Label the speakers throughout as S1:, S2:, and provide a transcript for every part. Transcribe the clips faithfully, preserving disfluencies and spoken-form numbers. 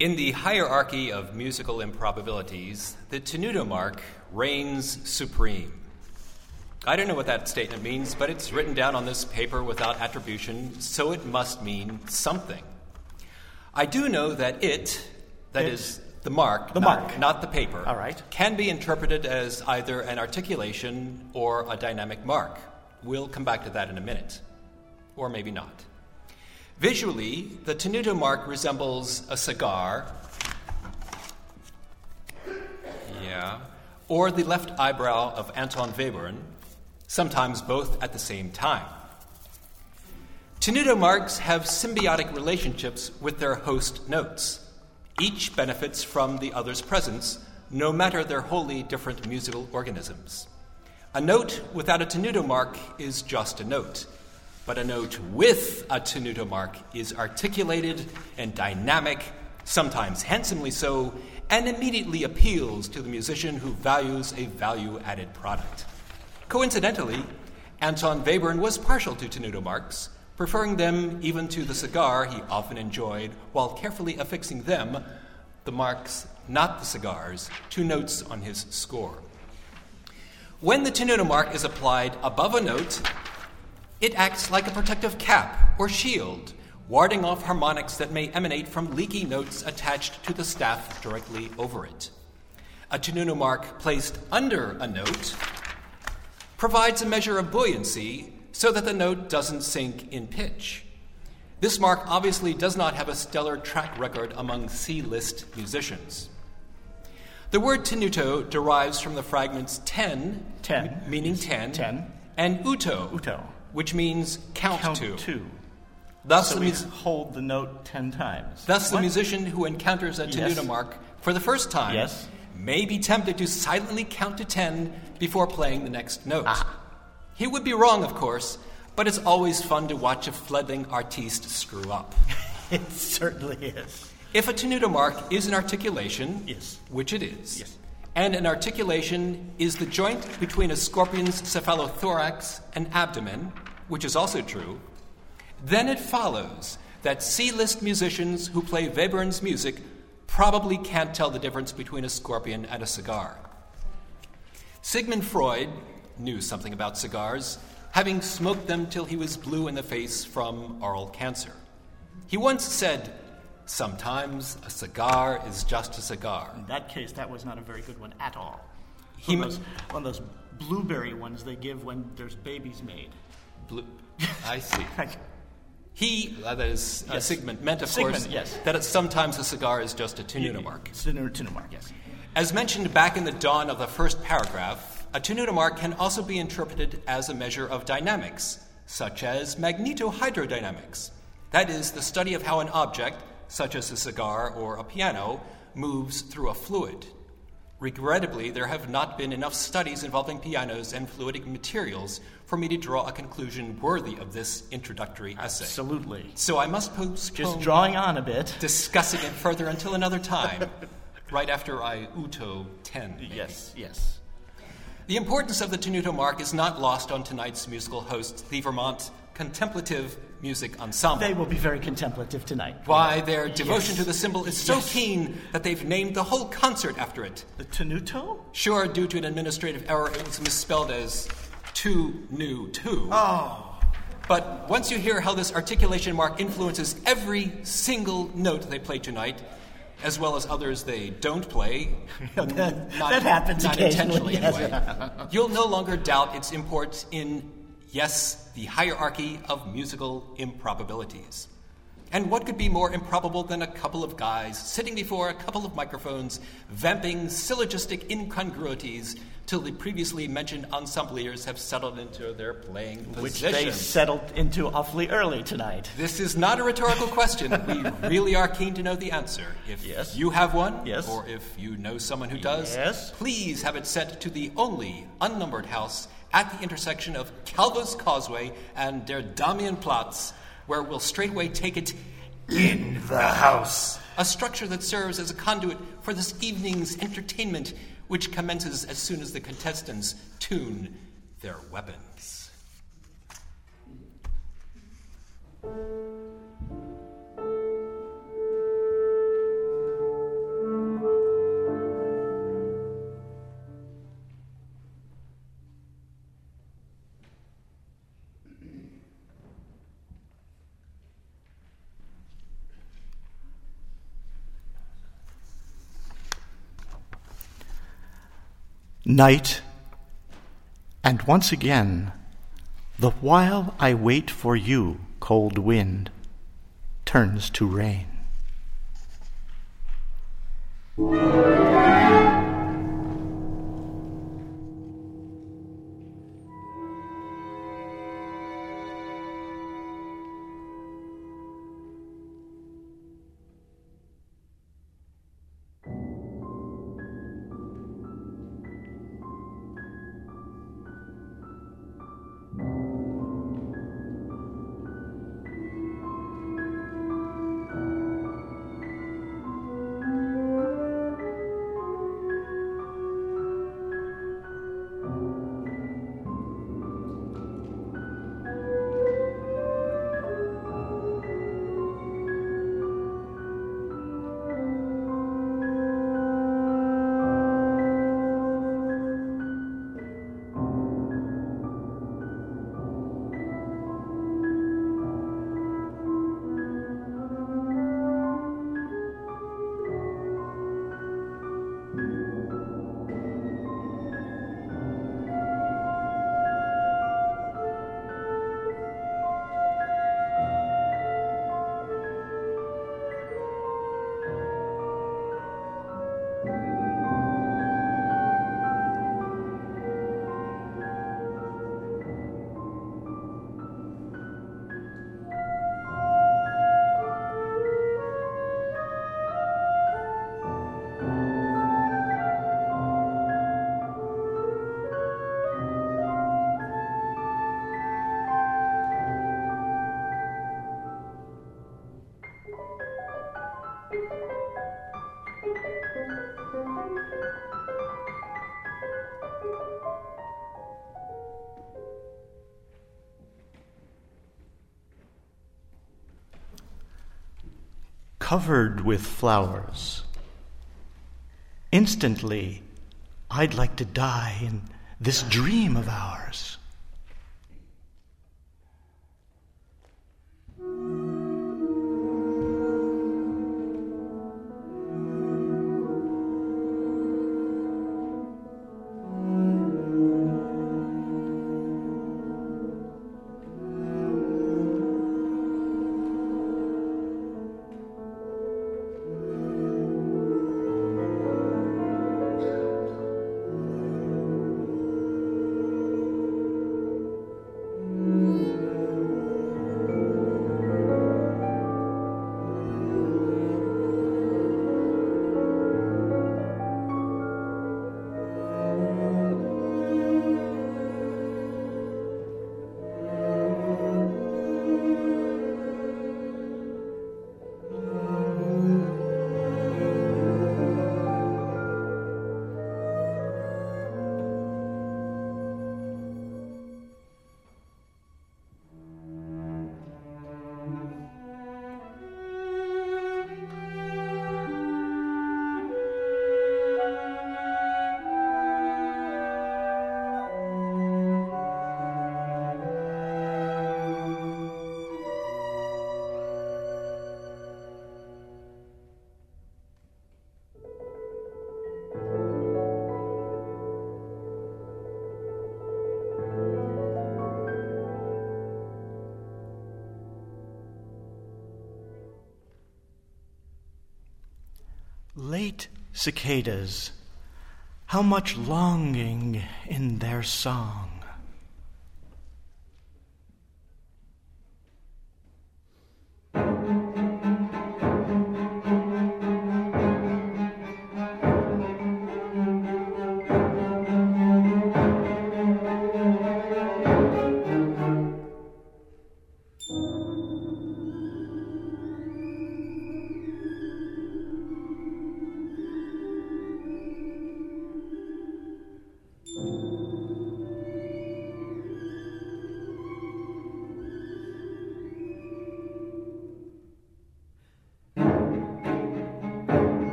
S1: In the hierarchy of musical improbabilities, the tenuto mark reigns supreme. I don't know what that statement means, but it's written down on this paper without attribution, so it must mean something. I do know that it, that
S2: It-
S1: is the mark,
S2: The
S1: not,
S2: mark.
S1: not the paper,
S2: All right.
S1: can be interpreted as either an articulation or a dynamic mark. We'll come back to that in a minute, or maybe not. Visually, the tenuto mark resembles a cigar, yeah, or the left eyebrow of Anton Webern, sometimes both at the same time. Tenuto marks have symbiotic relationships with their host notes. Each benefits from the other's presence, no matter their wholly different musical organisms. A note without a tenuto mark is just a note, but a note with a tenuto mark is articulated and dynamic, sometimes handsomely so, and immediately appeals to the musician who values a value-added product. Coincidentally, Anton Webern was partial to tenuto marks, preferring them even to the cigar he often enjoyed while carefully affixing them, the marks, not the cigars, to notes on his score. When the tenuto mark is applied above a note, it acts like a protective cap or shield, warding off harmonics that may emanate from leaky notes attached to the staff directly over it. A tenuto mark placed under a note provides a measure of buoyancy so that the note doesn't sink in pitch. This mark obviously does not have a stellar track record among C-list musicians. The word tenuto derives from the fragments ten,
S2: Ten.
S1: m- meaning ten,
S2: Ten.
S1: and uto,
S2: Uto.
S1: which means count,
S2: Count
S1: to.
S2: two.
S1: Thus,
S2: So
S1: the,
S2: we
S1: mus-
S2: hold the note ten times.
S1: thus the
S2: What?
S1: musician who encounters a tenuto
S2: Yes.
S1: mark for the first time
S2: Yes.
S1: may be tempted to silently count to ten before playing the next note.
S2: Ah.
S1: He would be wrong, of course, but it's always fun to watch a fledgling artiste screw up.
S2: It certainly is.
S1: If a tenuto mark is an articulation,
S2: Yes.
S1: which it is,
S2: Yes.
S1: and an articulation is the joint between a scorpion's cephalothorax and abdomen, which is also true, then it follows that C-list musicians who play Webern's music probably can't tell the difference between a scorpion and a cigar. Sigmund Freud knew something about cigars, having smoked them till he was blue in the face from oral cancer. He once said, "Sometimes a cigar is just a cigar."
S2: In that case, that was not a very good one at all.
S1: He
S2: One
S1: m-
S2: of those, one of those blueberry ones they give when there's babies made.
S1: Blue. I see. He, uh, that is uh,
S2: Yes.
S1: Sigmund, meant, of
S2: Sigmund,
S1: course,
S2: yes.
S1: that it, sometimes a cigar is just a tenuto mark.
S2: Tenuto mark, yes.
S1: As mentioned back in the dawn of the first paragraph, a tenuto mark can also be interpreted as a measure of dynamics, such as magnetohydrodynamics. That is, the study of how an object, such as a cigar or a piano, moves through a fluid. Regrettably, there have not been enough studies involving pianos and fluidic materials for me to draw a conclusion worthy of this introductory essay.
S2: Absolutely.
S1: So I must postpone
S2: Just drawing on a bit.
S1: discussing it further until another time, right after I Uto ten. maybe.
S2: Yes, yes.
S1: The importance of the tenuto mark is not lost on tonight's musical hosts, the Vermont Contemplative Music Ensemble.
S2: They will be very contemplative tonight.
S1: Why, their devotion
S2: Yes.
S1: to the symbol is so
S2: Yes.
S1: keen that they've named the whole concert after it.
S2: The tenuto?
S1: Sure, due to an administrative error, it was misspelled as two new two.
S2: Oh.
S1: But once you hear how this articulation mark influences every single note they play tonight, as well as others they don't play,
S2: that,
S1: not,
S2: that happens
S1: not
S2: occasionally.
S1: intentionally
S2: yes.
S1: anyway, you'll no longer doubt its import in, yes, the hierarchy of musical improbabilities. And what could be more improbable than a couple of guys sitting before a couple of microphones, vamping syllogistic incongruities till the previously mentioned ensembliers have settled into their playing
S2: Which
S1: positions?
S2: they settled into awfully early tonight.
S1: This is not a rhetorical question. We really are keen to know the answer. If
S2: Yes.
S1: you have one,
S2: Yes.
S1: or if you know someone who does,
S2: Yes.
S1: please have it sent to the only unnumbered house at the intersection of Calvo's Causeway and Der Damienplatz, where we'll straightway take it in the house, a structure that serves as a conduit for this evening's entertainment, which commences as soon as the contestants tune their weapons.
S3: Night, and once again, the while I wait for you, cold wind, turns to rain. Covered with flowers. Instantly, I'd like to die in this dream of ours. Late cicadas, how much longing in their song.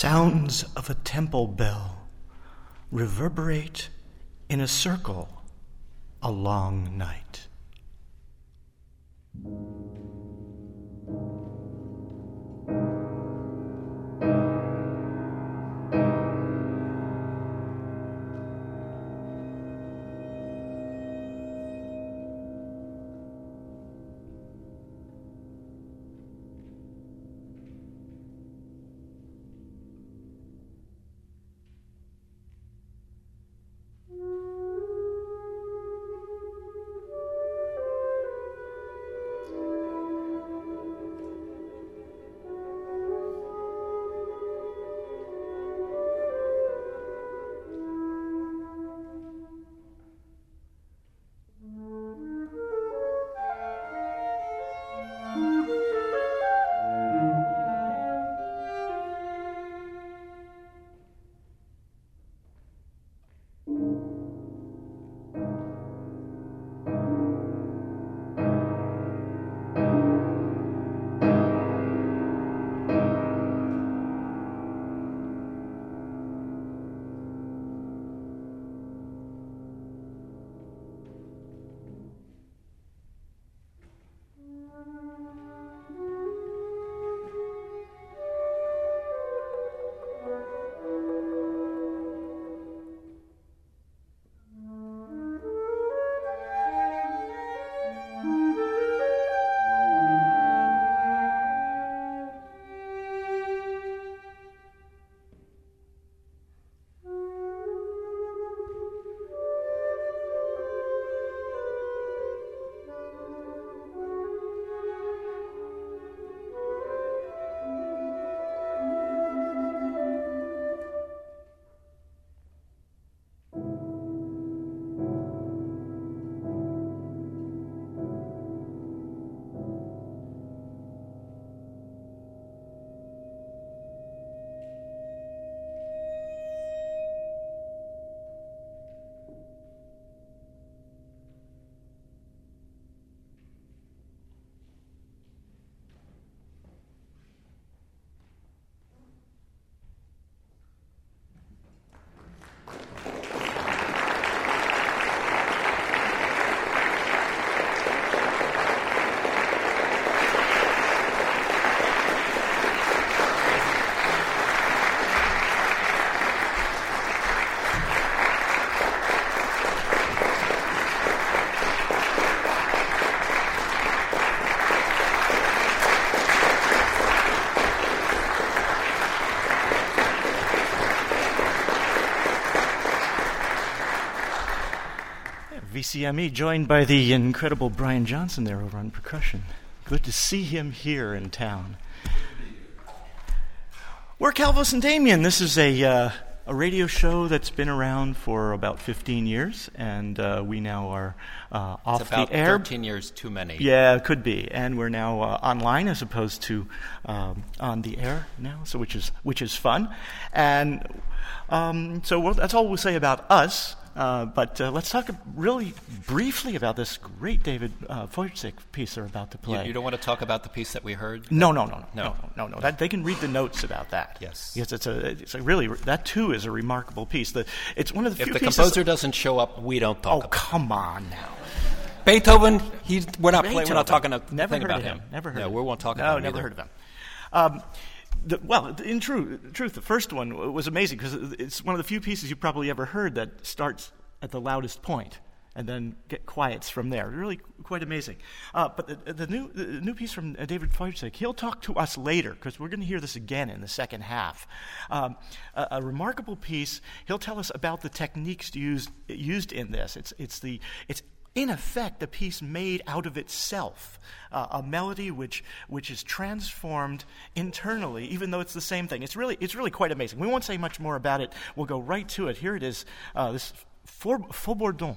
S3: Sounds of a temple bell reverberate in a circle a long night. V C M E joined by the incredible Brian Johnson there over on percussion. Good to see him here in town. We're Calvos and Damien. This is a uh, a radio show that's been around for about fifteen years, and uh, we now are uh, off
S1: it's about
S3: the air.
S1: thirteen years too many.
S3: Yeah, it could be, and we're now uh, online as opposed to um, on the air now, so which is which is fun, and um, so we'll, that's all we'll say about us. Uh, but uh, let's talk really briefly about this great David uh, Wojcik piece they're about to play.
S1: You, you don't want to talk about the piece that we heard?
S3: No, no, no, no,
S1: No.
S3: no, no, no. That, they can read the notes about that.
S1: Yes.
S3: Yes, it's a, it's a really, that too is a remarkable piece. The, it's one of the
S1: If
S3: few
S1: the
S3: pieces.
S1: composer doesn't show up, we don't talk
S3: Oh,
S1: about
S3: come on now.
S1: it. Beethoven, he's, we're not playing, we're not
S3: Beethoven.
S1: talking a
S3: Never
S1: thing
S3: heard
S1: about
S3: of
S1: him.
S3: him. Never heard
S1: no,
S3: of him.
S1: we won't talk
S3: no,
S1: about him
S3: never
S1: either.
S3: heard of him. Um, the, well, in true, truth, the first one was amazing because it's one of the few pieces you probably ever heard that starts at the loudest point and then get quiets from there. Really quite amazing. Uh, but the, the new the new piece from uh, David Wojcik, he'll talk to us later because we're going to hear this again in the second half. Um, a, a remarkable piece. He'll tell us about the techniques used used in this. It's it's the it's in effect a piece made out of itself, uh, a melody which which is transformed internally, even though it's the same thing. It's really it's really quite amazing. We won't say much more about it. We'll go right to it. Here it is. Uh, this Faux Bourdon.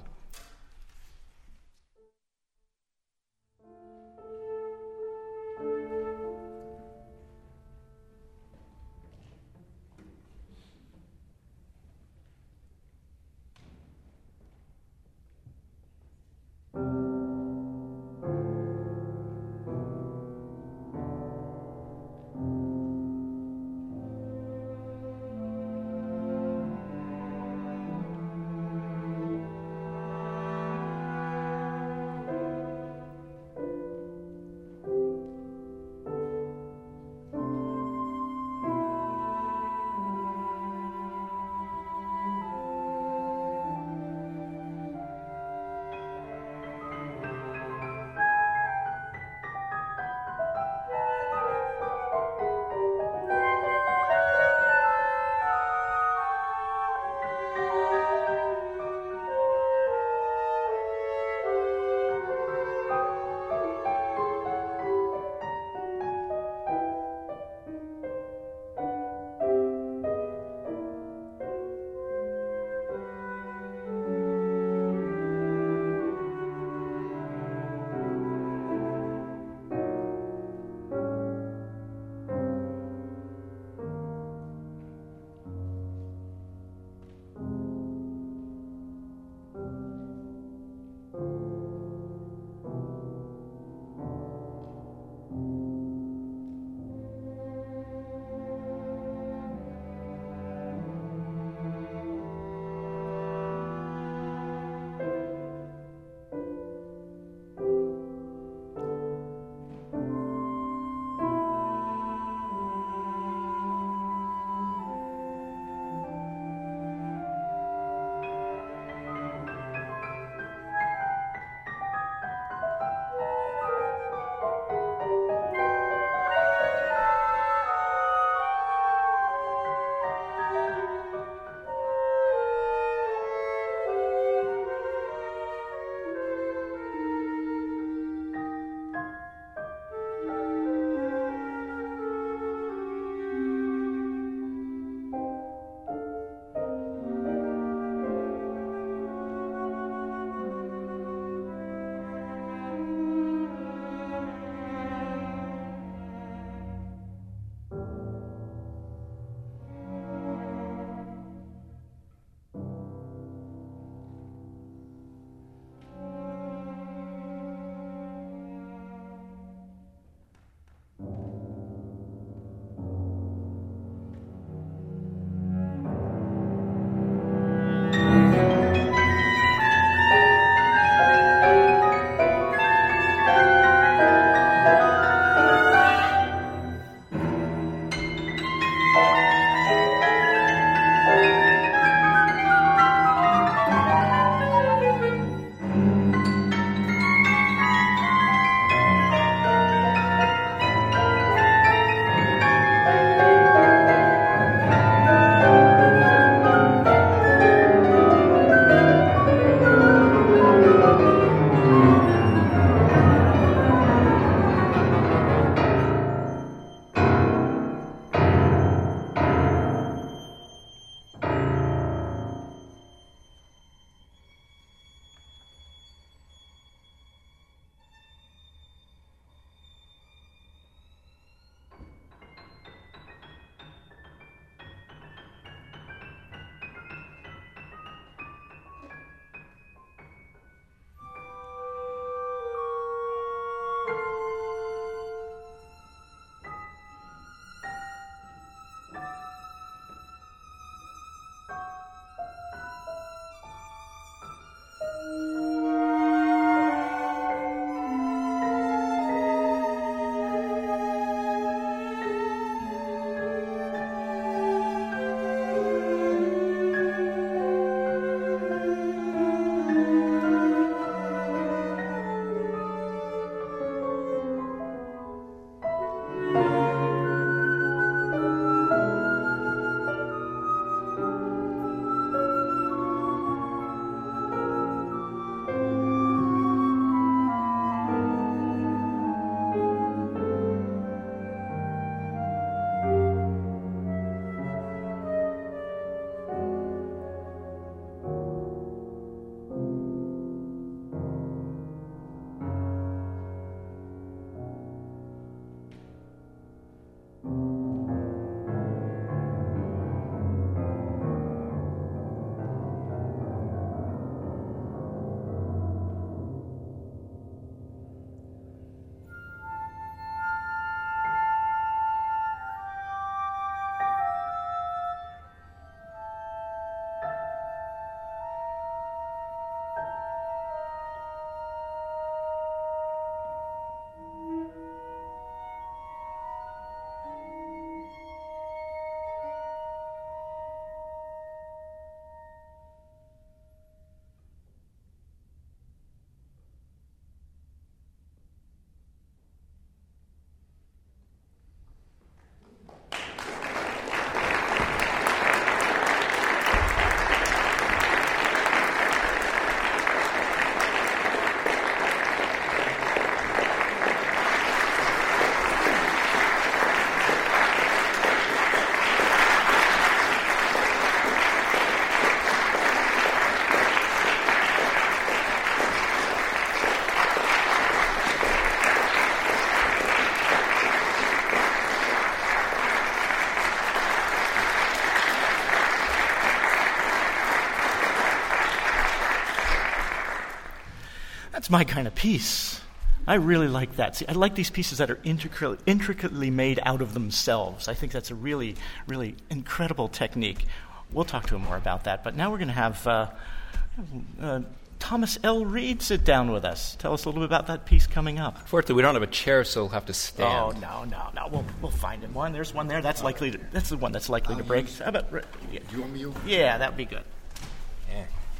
S3: That's my kind of piece. I really like that. See, I like these pieces that are intricately, intricately made out of themselves. I think that's a really, really incredible technique. We'll talk to him more about that. But now we're going to have uh, uh, Thomas L. Reed sit down with us. Tell us a little bit about that piece coming up.
S4: Unfortunately, we don't have a chair, so we'll have to stand.
S3: Oh, no, no, no. We'll, we'll find him one. There's one there. That's likely to, that's the one that's likely
S5: I'll
S3: to break.
S5: use-
S3: How about, yeah.
S5: Do you want me over?
S3: Yeah, that would be good.
S4: Yeah.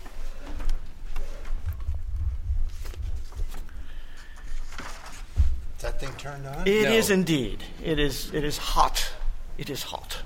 S5: Is that thing turned on?
S3: It
S4: No.
S3: is indeed. It is. It is hot. It is hot.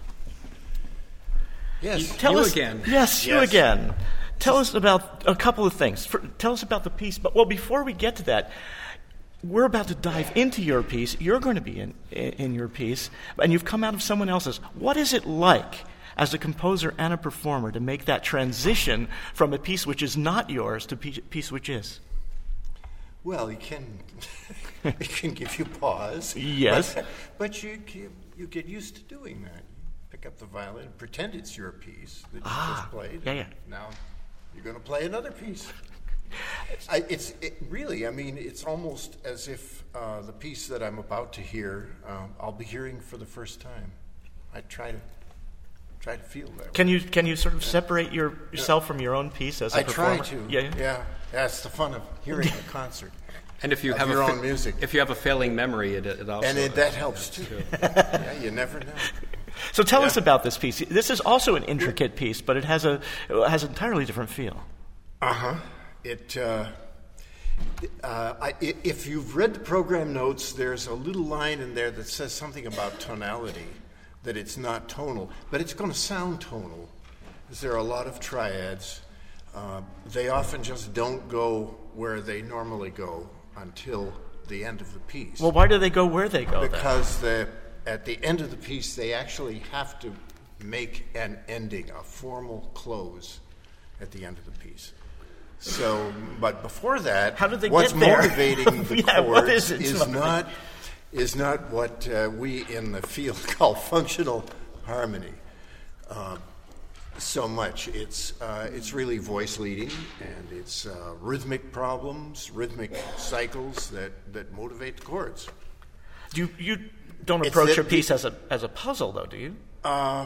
S5: Yes.
S3: Tell
S4: You
S3: us
S4: again.
S3: Yes, you
S5: Yes.
S3: again. Tell us about a couple of things. For, tell us about the piece. But well, before we get to that, we're about to dive into your piece. You're going to be in in your piece, and you've come out of someone else's. What is it like, as a composer and a performer, to make that transition from a piece which is not yours to a piece which is?
S5: Well, it can it can give you pause.
S3: Yes.
S5: But, but you, you you get used to doing that. You pick up the violin and pretend it's your piece that you
S3: Ah,
S5: just played.
S3: yeah, yeah.
S5: Now you're going to play another piece. I, it's it really, I mean, it's almost as if uh, the piece that I'm about to hear, um, I'll be hearing for the first time. I try to try to feel that.
S3: Can you can you sort of separate your, yourself from your own piece as a
S5: I
S3: performer?
S5: try to.
S3: Yeah.
S5: yeah. That's the fun of hearing a concert.
S4: And if you
S5: Of
S4: have
S5: your
S4: a fa-
S5: own music.
S4: if you have a failing memory, it, it also
S5: And it, that helps too. Yeah, you never know.
S3: So tell
S5: Yeah.
S3: us about this piece. This is also an intricate piece, but it has a it has an entirely different feel.
S5: Uh huh. It. Uh, uh, I, i- if you've read the program notes, there's a little line in there that says something about tonality, that it's not tonal, but it's going to sound tonal, because there are a lot of triads. Uh, they often just don't go where they normally go until the end of the piece.
S3: Well, why do they go where they go then?
S5: Because the, at the end of the piece, they actually have to make an ending, a formal close at the end of the piece. So, but before that,
S3: How did they
S5: what's
S3: get there?
S5: motivating the
S3: Yeah,
S5: chords
S3: what is it?
S5: is not is not what uh, we in the field call functional harmony. Uh, so much. It's uh, it's really voice leading, and it's uh, rhythmic problems, rhythmic cycles that, that motivate the chords.
S3: You you don't
S5: It's
S3: approach
S5: that
S3: your piece
S5: the-
S3: as a as a puzzle, though, do you?
S5: Um,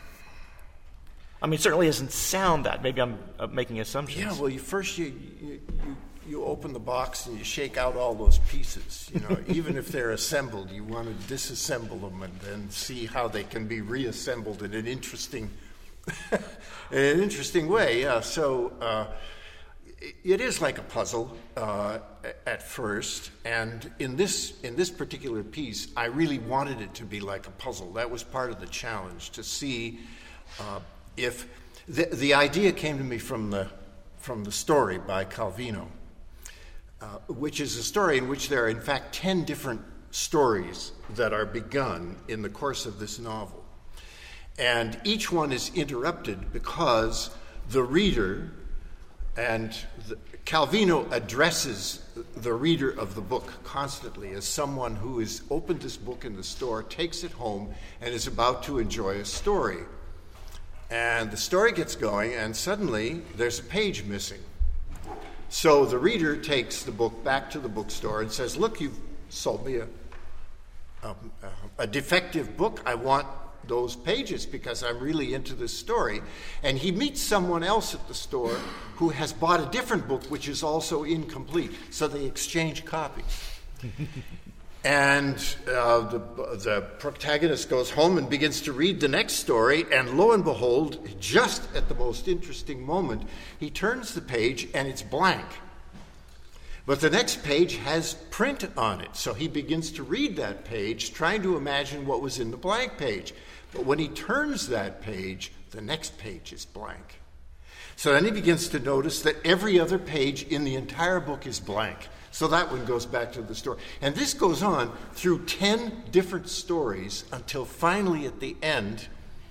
S3: I mean, it certainly doesn't sound that. Maybe I'm uh, making assumptions.
S5: yeah. Well, you first you, you you you open the box and you shake out all those pieces. You know, even if they're assembled, you want to disassemble them and then see how they can be reassembled in an interesting in an interesting way. Yeah. So. Uh, It is like a puzzle uh, at first, and in this in this particular piece, I really wanted it to be like a puzzle. That was part of the challenge, to see uh, if the the idea came to me from the from the story by Calvino, uh, which is a story in which there are in fact ten different stories that are begun in the course of this novel, and each one is interrupted because the reader. And the, Calvino addresses the reader of the book constantly as someone who has opened this book in the store, takes it home, and is about to enjoy a story. And the story gets going, and suddenly there's a page missing. So the reader takes the book back to the bookstore and says, "Look, you've sold me a, a, a defective book. I want those pages because I'm really into this story." And he meets someone else at the store who has bought a different book which is also incomplete. So they exchange copies. And uh, the, the protagonist goes home and begins to read the next story, and lo and behold, just at the most interesting moment, he turns the page and it's blank. But the next page has print on it, so he begins to read that page, trying to imagine what was in the blank page. But when he turns that page, the next page is blank. So then he begins to notice that every other page in the entire book is blank. So that one goes back to the story. And this goes on through ten different stories until finally at the end,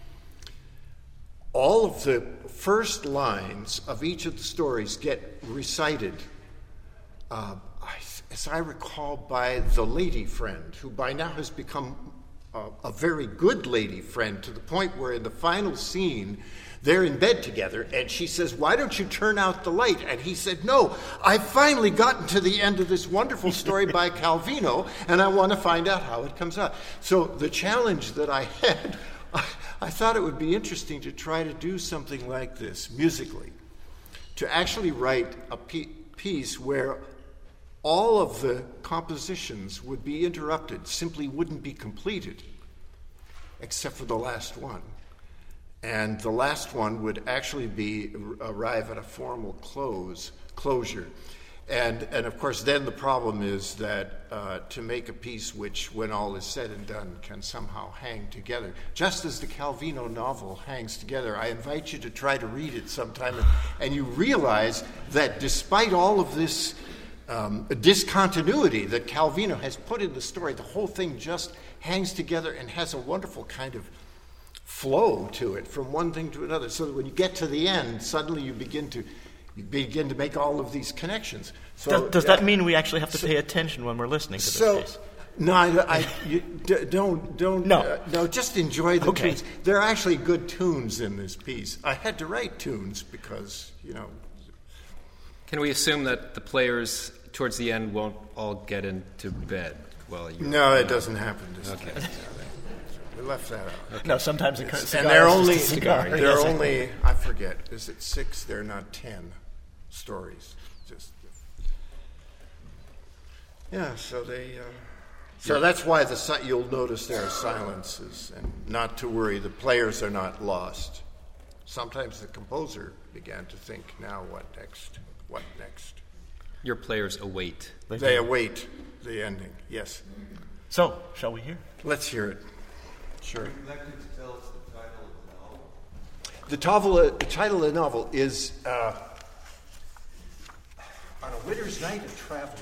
S5: all of the first lines of each of the stories get recited, uh, as I recall, by the lady friend, who by now has become a, a very good lady friend, to the point where in the final scene, They're in bed together, and she says, "Why don't you turn out the light?" And he said, "No, I've finally gotten to the end of this wonderful story by Calvino, and I want to find out how it comes out." So the challenge that I had, I, I thought it would be interesting to try to do something like this musically, to actually write a pe- piece where all of the compositions would be interrupted, simply wouldn't be completed, except for the last one. And the last one would actually be arrive at a formal close, closure. And, and of course, then the problem is that uh, to make a piece which, when all is said and done, can somehow hang together, just as the Calvino novel hangs together. I invite you to try to read it sometime, and, and you realize that despite all of this um, discontinuity that Calvino has put in the story, the whole thing just hangs together and has a wonderful kind of flow to it from one thing to another, so that when you get to the end, suddenly you begin to you begin to make all of these connections. So
S3: Does, does
S5: uh,
S3: that mean we actually have to
S5: so,
S3: pay attention when we're listening to this
S5: so,
S3: piece?
S5: No, I, I you, d- don't don't
S3: No.
S5: uh, no. Just enjoy the
S3: Okay.
S5: tunes. There are actually good tunes in this piece. I had to write tunes because you know.
S4: Can we assume that the players towards the end won't all get into bed? Well, you
S5: No, it doesn't happen. This
S4: Okay.
S5: time. We left that out.
S3: No, sometimes it
S5: It's-
S3: cigar
S5: and they're
S3: is just
S5: only
S3: a cigar.
S5: they're
S3: Yes.
S5: only I forget. Is it six? They're not ten stories. Just yeah. So they. Uh, so that's why the si- you'll notice there are silences, and not to worry. The players are not lost. Sometimes the composer began to think, now what next? What next?
S4: your players await.
S5: They await the ending. Yes.
S3: So, shall we hear?
S5: Let's hear it. Sure.
S6: Would you like to tell us the title of the novel?
S5: The, novel, the title of the novel is uh, On a Winter's Night, a Traveler.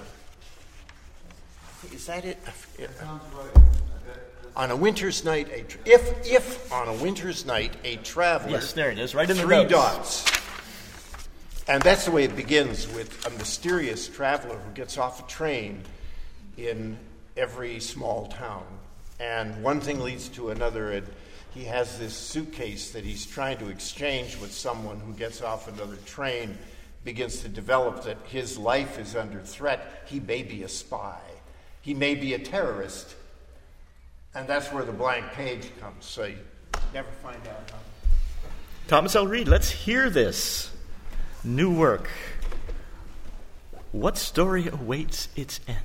S5: Is that it?
S6: That sounds right.
S5: On a winter's night, a tra- if if on a winter's night a traveler.
S3: Yes, there it is, right in the
S5: three
S3: notes.
S5: dots. And that's the way it begins, with a mysterious traveler who gets off a train in every small town. And one thing leads to another, and he has this suitcase that he's trying to exchange with someone who gets off another train, begins to develop that his life is under threat. He may be a spy. He may be a terrorist. And that's where the blank page comes, so you never find out how.
S3: Thomas L. Reed, let's hear this new work. What story awaits its end?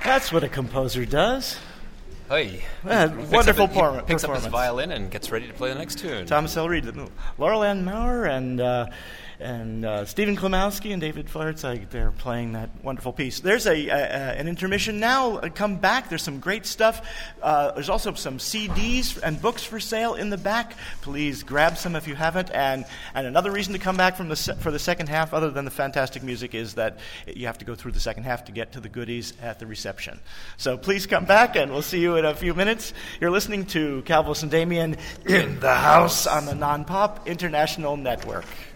S3: That's what a composer does.
S4: Hey,
S3: Uh, wonderful por-
S4: picks up his
S3: performance.
S4: violin and gets ready to play the next tune.
S3: Thomas L. Reed, Laurel Ann Maurer, and uh, and uh, Stephen Klimowski and David Flaherty, they're playing that wonderful piece. There's a, a, a an intermission now. Uh, come back. There's some great stuff. Uh, there's also some C Ds and books for sale in the back. Please grab some if you haven't. And and another reason to come back from the se- for the second half, other than the fantastic music, is that you have to go through the second half to get to the goodies at the reception. So please come back, and we'll see you in a few minutes. You're listening to Calvus and Damien in the House on the Non-Pop International Network.